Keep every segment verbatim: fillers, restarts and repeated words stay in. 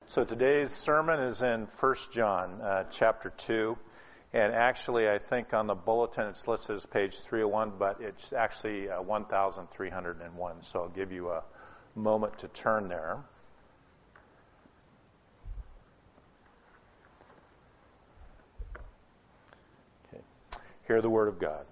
So today's sermon is in First John uh, chapter two. And actually, I think on the bulletin it's listed as page three oh one, but it's actually uh, one thousand three hundred one. So I'll give you a moment to turn there. Okay. Hear the word of God.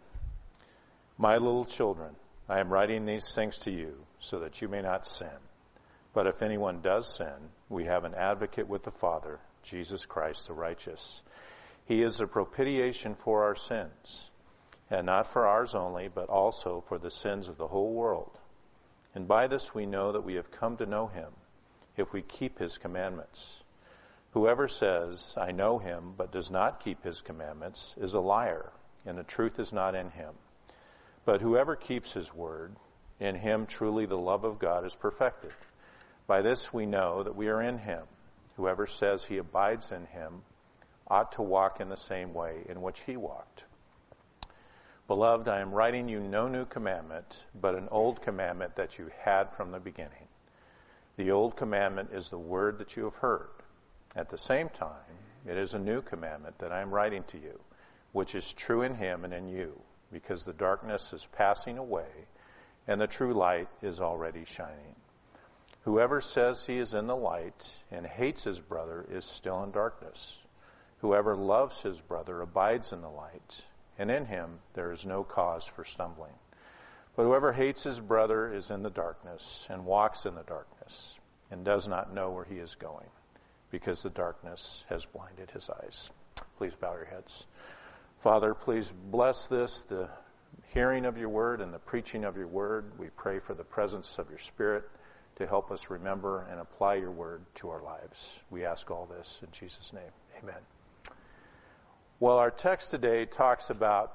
My little children, I am writing these things to you so that you may not sin. But if anyone does sin, we have an advocate with the Father, Jesus Christ the righteous. He is a propitiation for our sins, and not for ours only, but also for the sins of the whole world. And by this we know that we have come to know him, if we keep his commandments. Whoever says, I know him, but does not keep his commandments, is a liar, and the truth is not in him. But whoever keeps his word, in him truly the love of God is perfected. By this we know that we are in him. Whoever says he abides in him ought to walk in the same way in which he walked. Beloved, I am writing you no new commandment, but an old commandment that you had from the beginning. The old commandment is the word that you have heard. At the same time, it is a new commandment that I am writing to you, which is true in him and in you, because the darkness is passing away and the true light is already shining. Whoever says he is in the light and hates his brother is still in darkness. Whoever loves his brother abides in the light, and in him there is no cause for stumbling. But whoever hates his brother is in the darkness and walks in the darkness and does not know where he is going, because the darkness has blinded his eyes. Please bow your heads. Father, please bless this, the hearing of your word and the preaching of your word. We pray for the presence of your Spirit to help us remember and apply your word to our lives. We ask all this in Jesus' name. Amen. Well, our text today talks about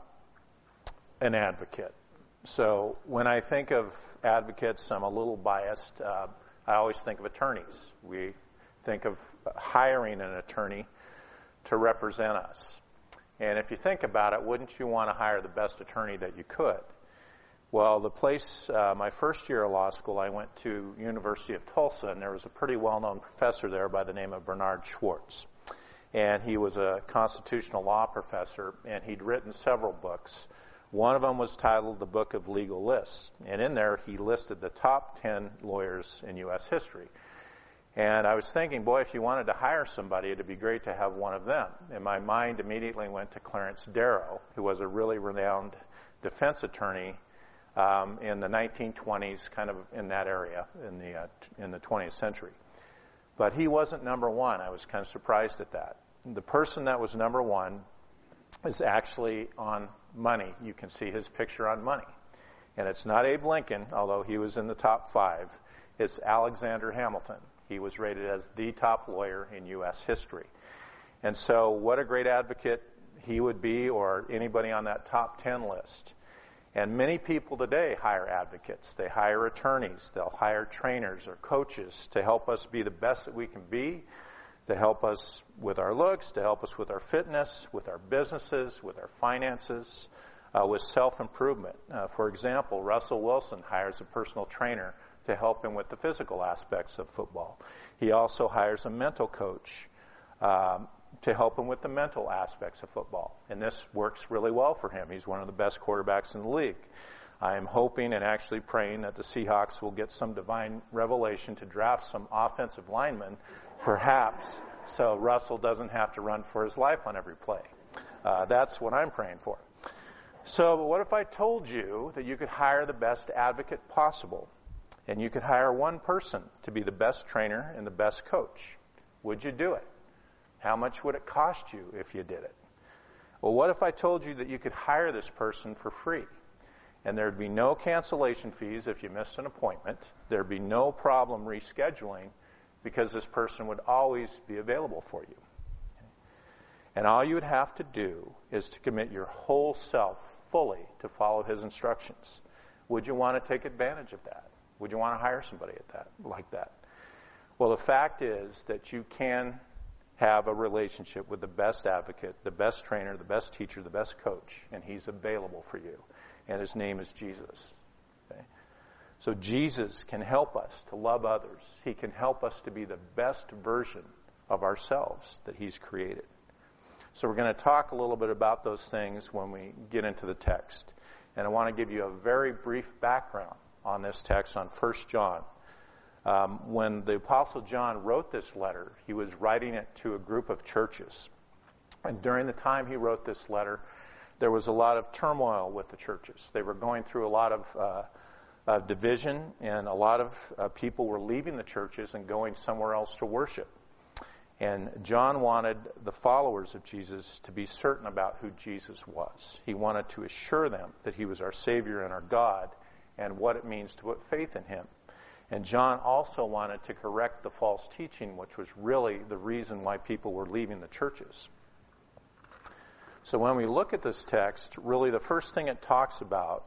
an advocate. So when I think of advocates, I'm a little biased. Uh, I always think of attorneys. We think of hiring an attorney to represent us. And if you think about it, wouldn't you want to hire the best attorney that you could? Well, the place, uh, my first year of law school, I went to University of Tulsa, and there was a pretty well-known professor there by the name of Bernard Schwartz. And he was a constitutional law professor, and he'd written several books. One of them was titled The Book of Legal Lists. And in there, he listed the top ten lawyers in U S history. And I was thinking, boy, if you wanted to hire somebody, it'd be great to have one of them. And my mind immediately went to Clarence Darrow, who was a really renowned defense attorney um, in the nineteen twenties, kind of in that area, in the uh, in the twentieth century. But he wasn't number one. I was kind of surprised at that. The person that was number one is actually on Money. You can see his picture on Money. And it's not Abe Lincoln, although he was in the top five. It's Alexander Hamilton. He was rated as the top lawyer in U S history. And so what a great advocate he would be, or anybody on that top ten list. And many people today hire advocates. They hire attorneys. They'll hire trainers or coaches to help us be the best that we can be, to help us with our looks, to help us with our fitness, with our businesses, with our finances, uh, with self-improvement. Uh, for example, Russell Wilson hires a personal trainer to help him with the physical aspects of football. He also hires a mental coach um, to help him with the mental aspects of football. And this works really well for him. He's one of the best quarterbacks in the league. I am hoping and actually praying that the Seahawks will get some divine revelation to draft some offensive linemen, perhaps, so Russell doesn't have to run for his life on every play. Uh, that's what I'm praying for. So what if I told you that you could hire the best advocate possible, and you could hire one person to be the best trainer and the best coach? Would you do it? How much would it cost you if you did it? Well, what if I told you that you could hire this person for free? And there'd be no cancellation fees if you missed an appointment. There'd be no problem rescheduling, because this person would always be available for you. And all you would have to do is to commit your whole self fully to follow his instructions. Would you want to take advantage of that? Would you want to hire somebody at that, like that? Well, the fact is that you can have a relationship with the best advocate, the best trainer, the best teacher, the best coach, and he's available for you. And his name is Jesus. Okay? So Jesus can help us to love others. He can help us to be the best version of ourselves that He's created. So we're going to talk a little bit about those things when we get into the text. And I want to give you a very brief background on this text on First John. Um, when the Apostle John wrote this letter, he was writing it to a group of churches. And during the time he wrote this letter, there was a lot of turmoil with the churches. They were going through a lot of uh, uh, division, and a lot of uh, people were leaving the churches and going somewhere else to worship. And John wanted the followers of Jesus to be certain about who Jesus was. He wanted to assure them that He was our Savior and our God and what it means to put faith in Him. And John also wanted to correct the false teaching, which was really the reason why people were leaving the churches. So when we look at this text, really the first thing it talks about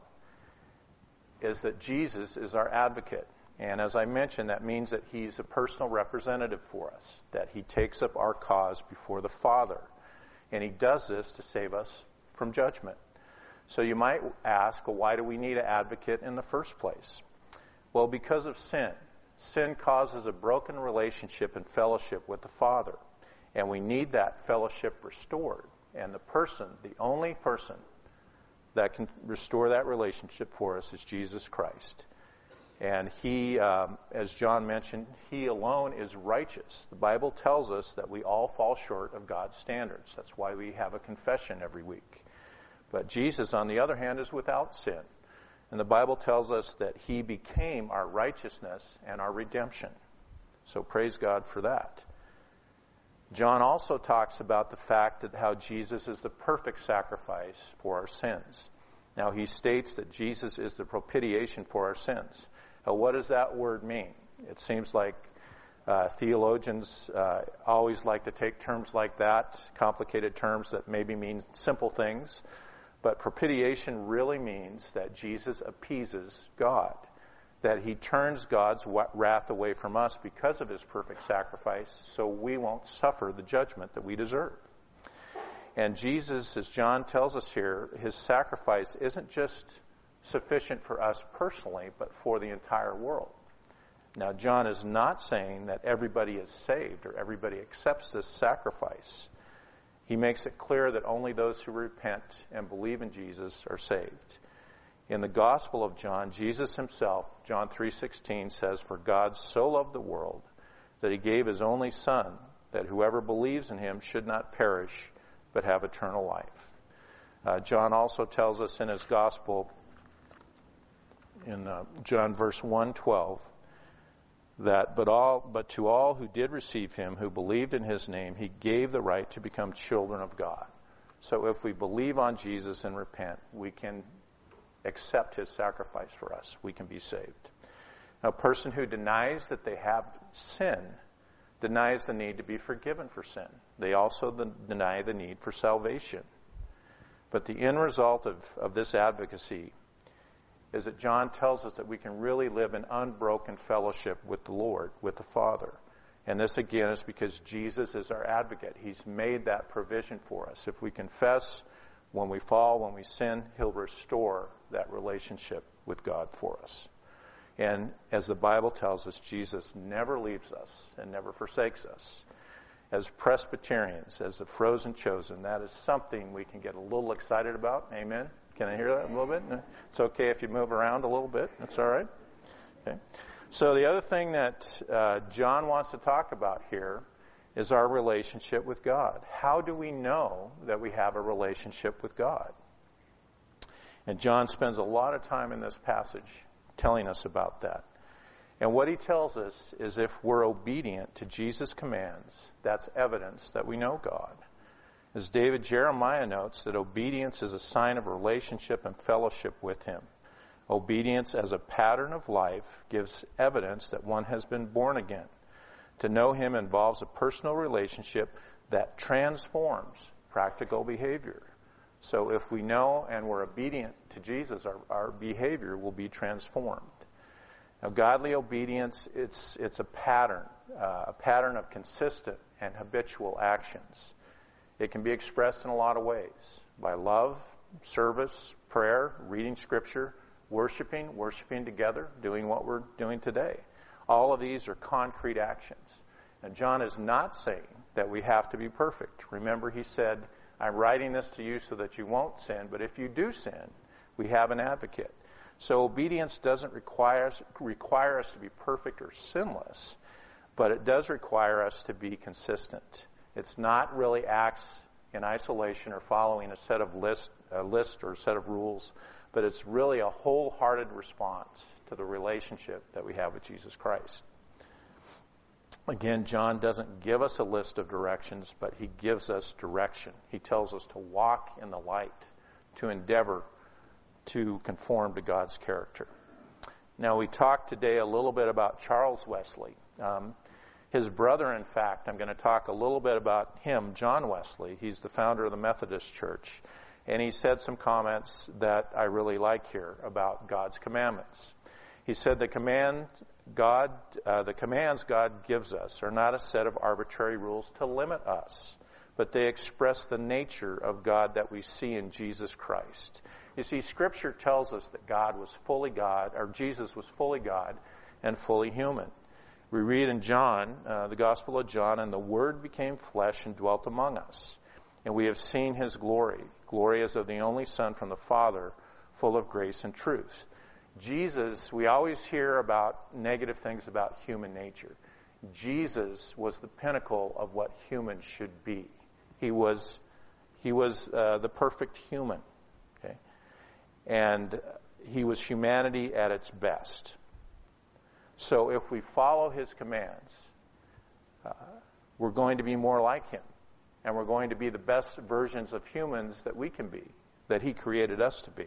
is that Jesus is our advocate. And as I mentioned, that means that He's a personal representative for us, that He takes up our cause before the Father. And He does this to save us from judgment. So you might ask, well, why do we need an advocate in the first place? Well, because of sin. Sin causes a broken relationship and fellowship with the Father. And we need that fellowship restored. And the person, the only person that can restore that relationship for us is Jesus Christ. And He, um, as John mentioned, He alone is righteous. The Bible tells us that we all fall short of God's standards. That's why we have a confession every week. But Jesus, on the other hand, is without sin. And the Bible tells us that He became our righteousness and our redemption. So praise God for that. John also talks about the fact that how Jesus is the perfect sacrifice for our sins. Now, he states that Jesus is the propitiation for our sins. Now, what does that word mean? It seems like uh, theologians uh, always like to take terms like that, complicated terms that maybe mean simple things. But propitiation really means that Jesus appeases God, that He turns God's wrath away from us because of His perfect sacrifice, so we won't suffer the judgment that we deserve. And Jesus, as John tells us here, His sacrifice isn't just sufficient for us personally, but for the entire world. Now, John is not saying that everybody is saved or everybody accepts this sacrifice. He makes it clear that only those who repent and believe in Jesus are saved. In the Gospel of John, Jesus Himself, John three sixteen, says, "For God so loved the world that He gave His only Son, that whoever believes in Him should not perish, but have eternal life." Uh, John also tells us in his Gospel, in uh, John verse one twelve, that but all but to all who did receive Him, who believed in His name, He gave the right to become children of God. So if we believe on Jesus and repent, we can accept His sacrifice for us. We can be saved. Now, a person who denies that they have sin denies the need to be forgiven for sin. They also the, deny the need for salvation. But the end result of, of this advocacy is that John tells us that we can really live in unbroken fellowship with the Lord, with the Father. And this, again, is because Jesus is our advocate. He's made that provision for us. If we confess when we fall, when we sin, He'll restore that relationship with God for us. And as the Bible tells us, Jesus never leaves us and never forsakes us. As Presbyterians, as the frozen chosen, that is something we can get a little excited about. Amen? Can I hear that a little bit? It's okay if you move around a little bit. That's all right. Okay. So the other thing that uh, John wants to talk about here is our relationship with God. How do we know that we have a relationship with God? And John spends a lot of time in this passage telling us about that. And what he tells us is if we're obedient to Jesus' commands, that's evidence that we know God. As David Jeremiah notes, that obedience is a sign of relationship and fellowship with Him. Obedience as a pattern of life gives evidence that one has been born again. To know Him involves a personal relationship that transforms practical behavior. So if we know and we're obedient to Jesus, our, our behavior will be transformed. Now, godly obedience, it's, it's a pattern, uh, a pattern of consistent and habitual actions. It can be expressed in a lot of ways, by love, service, prayer, reading Scripture, Worshiping, worshiping together, doing what we're doing today. All of these are concrete actions. And John is not saying that we have to be perfect. Remember, he said, I'm writing this to you so that you won't sin, but if you do sin, we have an advocate. So obedience doesn't require us, require us to be perfect or sinless, but it does require us to be consistent. It's not really acts in isolation or following a set of list, a list or a set of rules, but it's really a wholehearted response to the relationship that we have with Jesus Christ. Again, John doesn't give us a list of directions, but he gives us direction. He tells us to walk in the light, to endeavor to conform to God's character. Now, we talked today a little bit about Charles Wesley. Um, his brother, in fact, I'm going to talk a little bit about him, John Wesley. He's the founder of the Methodist Church. And he said some comments that I really like here about God's commandments. He said the command God, uh, the commands God gives us are not a set of arbitrary rules to limit us, but they express the nature of God that we see in Jesus Christ. You see, Scripture tells us that God was fully God, or Jesus was fully God and fully human. We read in John, uh, the Gospel of John, and the Word became flesh and dwelt among us. And we have seen His glory, glory as of the only Son from the Father, full of grace and truth. Jesus, we always hear about negative things about human nature. Jesus was the pinnacle of what humans should be. He was, he was uh, the perfect human, okay? And he was humanity at its best. So if we follow his commands, uh, we're going to be more like him. And we're going to be the best versions of humans that we can be, that he created us to be.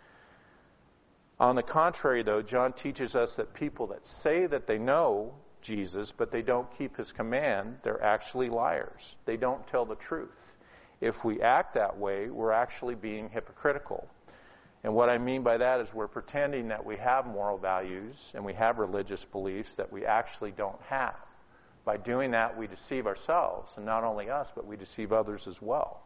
On the contrary, though, John teaches us that people that say that they know Jesus, but they don't keep his command, they're actually liars. They don't tell the truth. If we act that way, we're actually being hypocritical. And what I mean by that is we're pretending that we have moral values and we have religious beliefs that we actually don't have. By doing that, we deceive ourselves, and not only us, but we deceive others as well.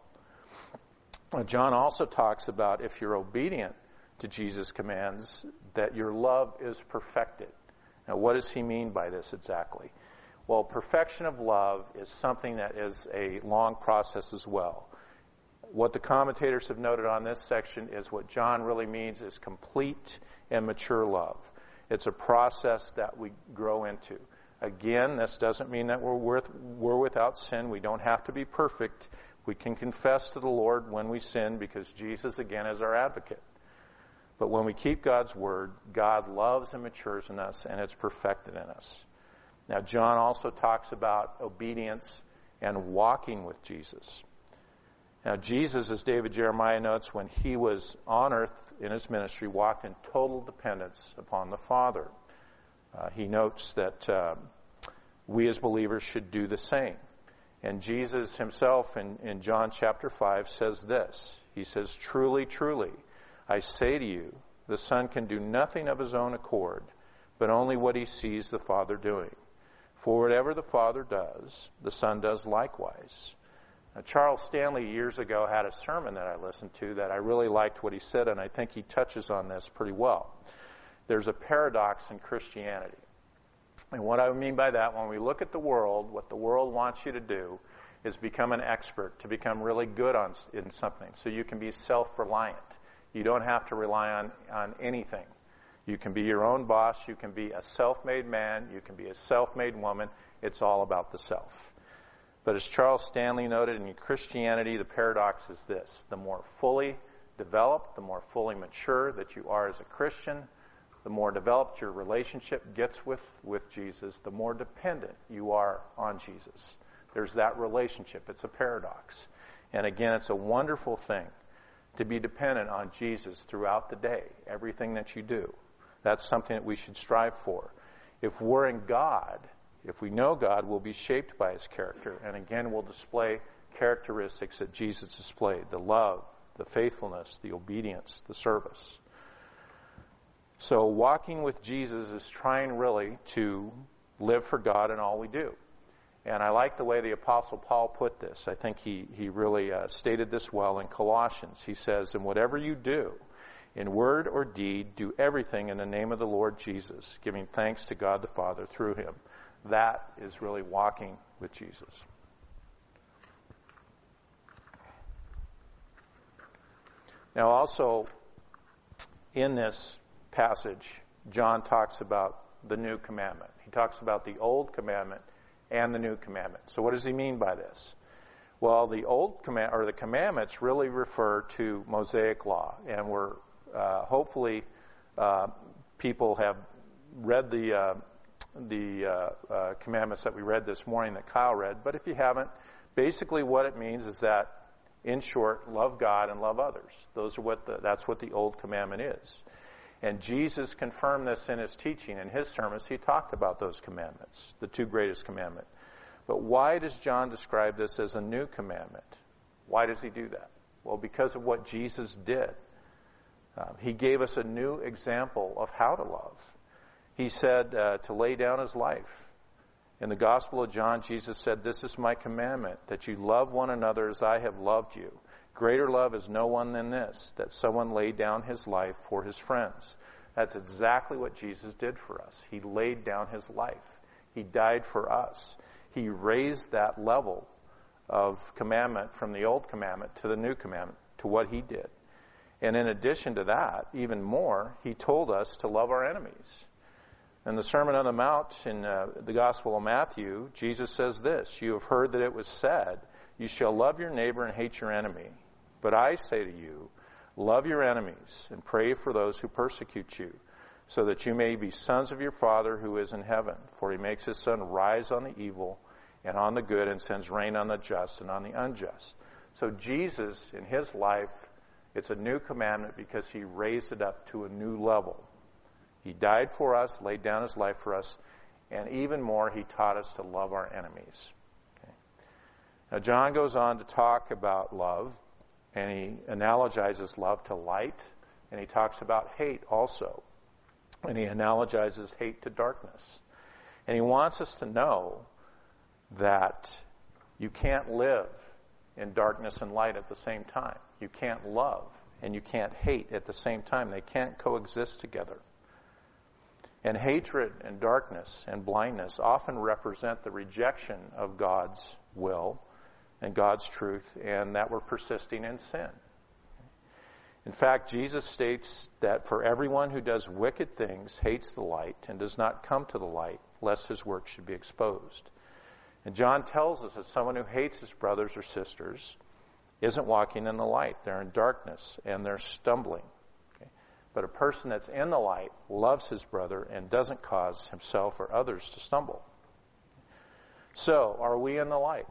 John also talks about if you're obedient to Jesus' commands, that your love is perfected. Now, what does he mean by this exactly? Well, perfection of love is something that is a long process as well. What the commentators have noted on this section is what John really means is complete and mature love. It's a process that we grow into. Again, this doesn't mean that we're, worth, we're without sin. We don't have to be perfect. We can confess to the Lord when we sin because Jesus, again, is our advocate. But when we keep God's word, God loves and matures in us, and it's perfected in us. Now, John also talks about obedience and walking with Jesus. Now, Jesus, as David Jeremiah notes, when he was on earth in his ministry, walked in total dependence upon the Father. Uh, he notes that uh, we as believers should do the same. And Jesus himself in, in John chapter five says this. He says, "Truly, truly, I say to you, the Son can do nothing of his own accord, but only what he sees the Father doing. For whatever the Father does, the Son does likewise." Now, Charles Stanley years ago had a sermon that I listened to that I really liked what he said, and I think he touches on this pretty well. There's a paradox in Christianity. And what I mean by that, when we look at the world, what the world wants you to do is become an expert, to become really good on in something, so you can be self-reliant. You don't have to rely on, on anything. You can be your own boss. You can be a self-made man. You can be a self-made woman. It's all about the self. But as Charles Stanley noted, in Christianity, the paradox is this. The more fully developed, the more fully mature that you are as a Christian, the more developed your relationship gets with, with Jesus, the more dependent you are on Jesus. There's that relationship. It's a paradox. And again, it's a wonderful thing to be dependent on Jesus throughout the day, everything that you do. That's something that we should strive for. If we're in God, if we know God, we'll be shaped by his character. And again, we'll display characteristics that Jesus displayed: the love, the faithfulness, the obedience, the service. So walking with Jesus is trying really to live for God in all we do. And I like the way the Apostle Paul put this. I think he, he really uh, stated this well in Colossians. He says, "And whatever you do, In word or deed, do everything in the name of the Lord Jesus, giving thanks to God the Father through him. That is really walking with Jesus. Now also, in this passage, John talks about the new commandment. He talks about the old commandment and the new commandment. So what does he mean by this? Well, the old command or the commandments really refer to Mosaic law, and we're uh, hopefully uh, people have read the uh, the uh, uh, commandments that we read this morning that Kyle read. But if you haven't, basically what it means is that, in short, love God and love others. Those are what the, that's what the old commandment is. And Jesus confirmed this in his teaching. In his sermons, he talked about those commandments, the two greatest commandments. But why does John describe this as a new commandment? Why does he do that? Well, because of what Jesus did. Um, he gave us a new example of how to love. He said uh, to lay down his life. In the Gospel of John, Jesus said, "This is my commandment, that you love one another as I have loved you. Greater love is no one than this, that someone lay down his life for his friends." That's exactly what Jesus did for us. He laid down his life. He died for us. He raised that level of commandment from the old commandment to the new commandment, to what he did. And in addition to that, even more, he told us to love our enemies. In the Sermon on the Mount in uh, the Gospel of Matthew, Jesus says this, "You have heard that it was said, you shall love your neighbor and hate your enemy. But I say to you, love your enemies and pray for those who persecute you, so that you may be sons of your Father who is in heaven. For he makes his sun rise on the evil and on the good, and sends rain on the just and on the unjust." So Jesus, in his life, it's a new commandment because he raised it up to a new level. He died for us, laid down his life for us, and even more, he taught us to love our enemies. Okay. Now, John goes on to talk about love, and he analogizes love to light, and he talks about hate also. And he analogizes hate to darkness. And he wants us to know that you can't live in darkness and light at the same time. You can't love and you can't hate at the same time. They can't coexist together. And hatred and darkness and blindness often represent the rejection of God's will and God's truth, and that we're persisting in sin. In fact, Jesus states that for everyone who does wicked things hates the light and does not come to the light, lest his work should be exposed. And John tells us that someone who hates his brothers or sisters isn't walking in the light. They're in darkness and they're stumbling. Okay? But a person that's in the light loves his brother and doesn't cause himself or others to stumble. So, are we in the light?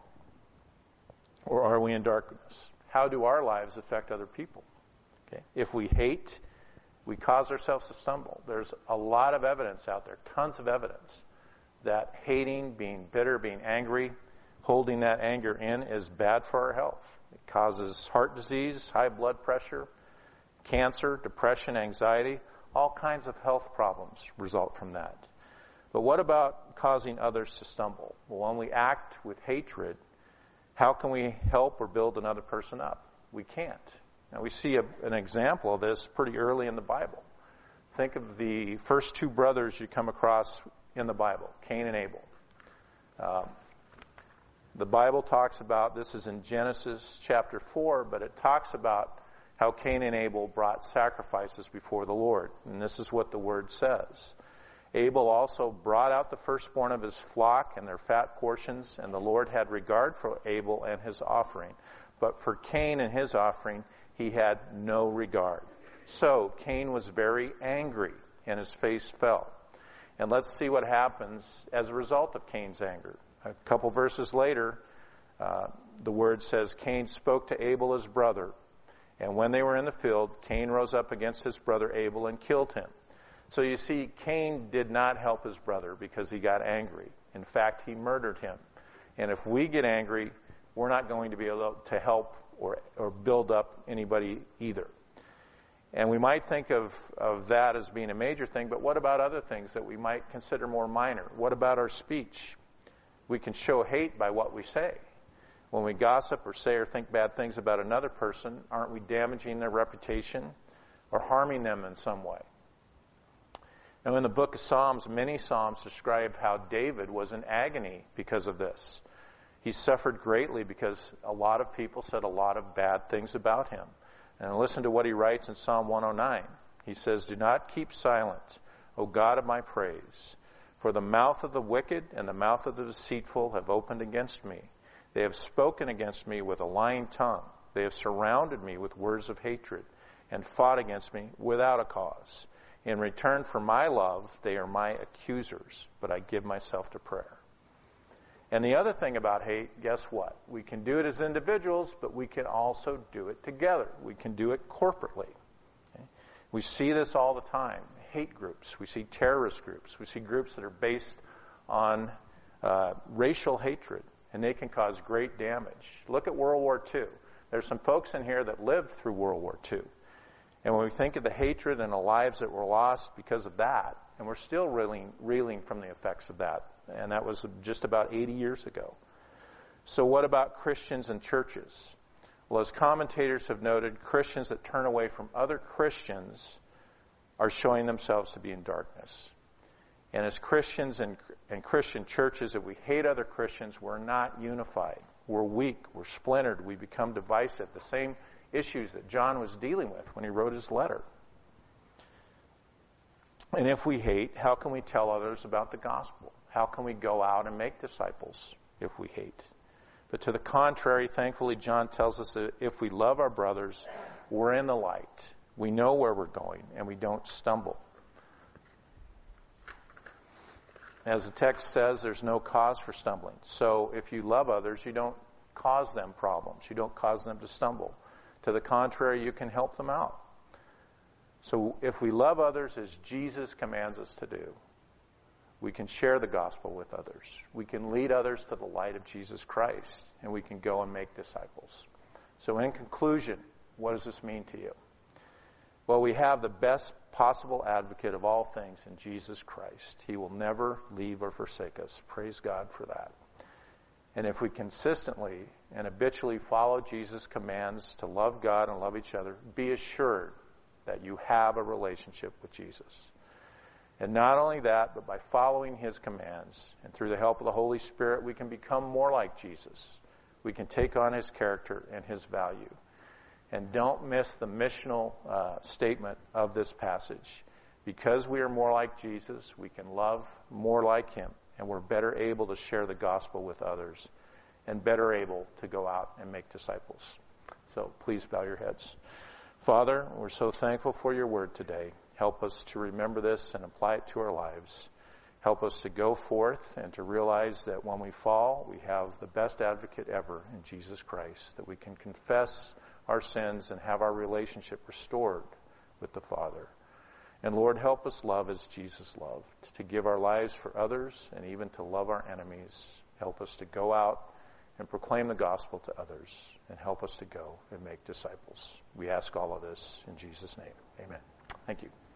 Or are we in darkness? How do our lives affect other people? Okay. If we hate, we cause ourselves to stumble. There's a lot of evidence out there, tons of evidence, that hating, being bitter, being angry, holding that anger in is bad for our health. It causes heart disease, high blood pressure, cancer, depression, anxiety. All kinds of health problems result from that. But what about causing others to stumble? Well, when we act with hatred, how can we help or build another person up? We can't. Now, we see a, an example of this pretty early in the Bible. Think of the first two brothers you come across in the Bible, Cain and Abel. Um, the Bible talks about, this is in Genesis chapter four, but it talks about how Cain and Abel brought sacrifices before the Lord. And this is what the word says. Abel also brought out the firstborn of his flock and their fat portions, and the Lord had regard for Abel and his offering. But for Cain and his offering, he had no regard. So Cain was very angry, and his face fell. And let's see what happens as a result of Cain's anger. A couple verses later, uh, the word says, Cain spoke to Abel his brother, and when they were in the field, Cain rose up against his brother Abel and killed him. So you see, Cain did not help his brother because he got angry. In fact, he murdered him. And if we get angry, we're not going to be able to help or, or build up anybody either. And we might think of, of that as being a major thing, but what about other things that we might consider more minor? What about our speech? We can show hate by what we say. When we gossip or say or think bad things about another person, aren't we damaging their reputation? or harming them in some way. Now, in the book of Psalms, many Psalms describe how David was in agony because of this. He suffered greatly because a lot of people said a lot of bad things about him. And listen to what he writes in Psalm one oh nine. He says, "Do not keep silent, O God of my praise. For the mouth of the wicked and the mouth of the deceitful have opened against me. They have spoken against me with a lying tongue. They have surrounded me with words of hatred and fought against me without a cause. In return for my love, they are my accusers, but I give myself to prayer." And the other thing about hate, guess what? We can do it as individuals, but we can also do it together. We can do it corporately. Okay? We see this all the time. Hate groups. We see terrorist groups. We see groups that are based on uh, racial hatred, and they can cause great damage. Look at World War Two. There's some folks in here that lived through World War Two. And when we think of the hatred and the lives that were lost because of that, and we're still reeling, reeling from the effects of that, and that was just about eighty years ago. So what about Christians and churches? Well, as commentators have noted, Christians that turn away from other Christians are showing themselves to be in darkness. And as Christians and, and Christian churches, if we hate other Christians, we're not unified. We're weak. We're splintered. We become divisive. The same issues that John was dealing with when he wrote his letter. And if we hate, how can we tell others about the gospel? How can we go out and make disciples if we hate? But to the contrary, thankfully, John tells us that if we love our brothers, we're in the light. We know where we're going, and we don't stumble. As the text says, there's no cause for stumbling. So if you love others, you don't cause them problems. You don't cause them to stumble. To the contrary, you can help them out. So if we love others as Jesus commands us to do, we can share the gospel with others. We can lead others to the light of Jesus Christ, and we can go and make disciples. So in conclusion, what does this mean to you? Well, we have the best possible advocate of all things in Jesus Christ. He will never leave or forsake us. Praise God for that. And if we consistently and habitually follow Jesus' commands to love God and love each other, be assured that you have a relationship with Jesus. And not only that, but by following his commands and through the help of the Holy Spirit, we can become more like Jesus. We can take on his character and his value. And don't miss the missional uh, statement of this passage. Because we are more like Jesus, we can love more like him, and we're better able to share the gospel with others and better able to go out and make disciples. So please bow your heads. Father, we're so thankful for your word today. Help us to remember this and apply it to our lives. Help us to go forth and to realize that when we fall, we have the best advocate ever in Jesus Christ, that we can confess our sins and have our relationship restored with the Father. And Lord, help us love as Jesus loved, to give our lives for others and even to love our enemies. Help us to go out and proclaim the gospel to others, and help us to go and make disciples. We ask all of this in Jesus' name. Amen. Thank you.